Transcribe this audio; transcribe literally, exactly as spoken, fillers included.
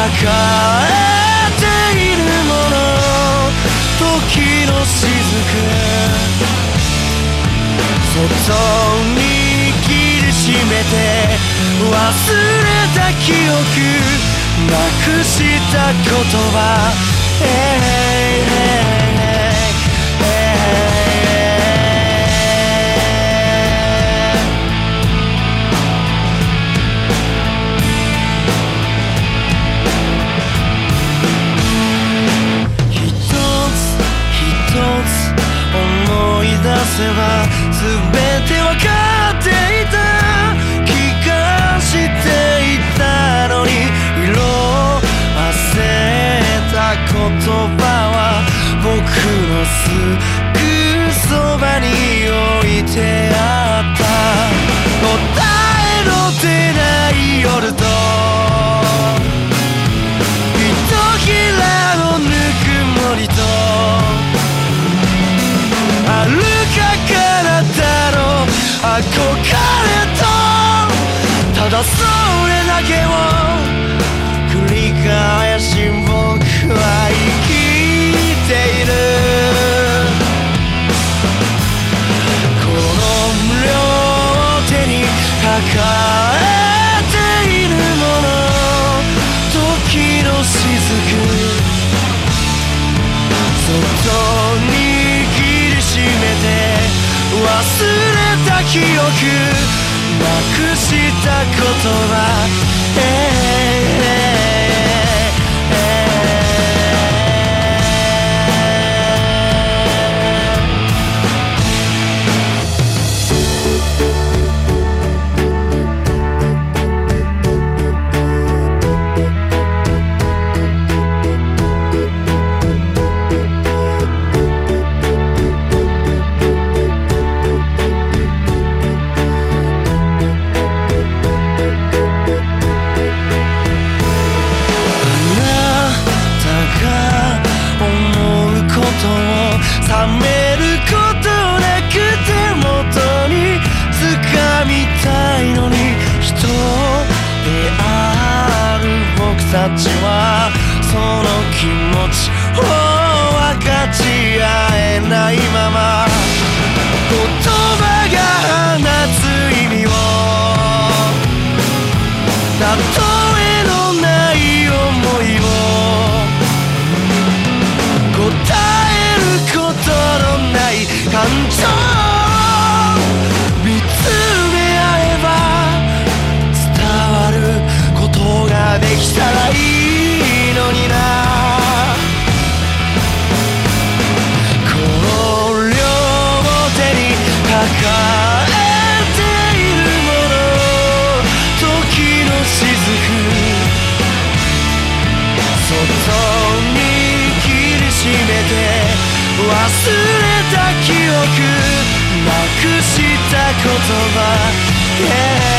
えているもの、時の雫、外に握りしめて忘れた記憶、なくした言葉、えー出せば全て分かっていた、気がしていたのに色あせた言葉は僕のすぐそばに置いてあった。答えの出ない夜とひとひらのぬくもりと遥か彼方の憧れと、ただそれだけを繰り返し僕は生きている。この両手に抱えているもの、時の雫、外に締めて忘れた記憶、なくした言葉、えー冷めることなく手元に掴みたいのに、人である僕たちはその気持ちを分かち合えないまま、言葉が放つ意味を例えのない想いを答えることのない感情、見つめ合えば伝わることができたらいいのにな。この両手に抱えているもの、時の雫、外に握りしめて忘れた記憶、なくした言葉、yeah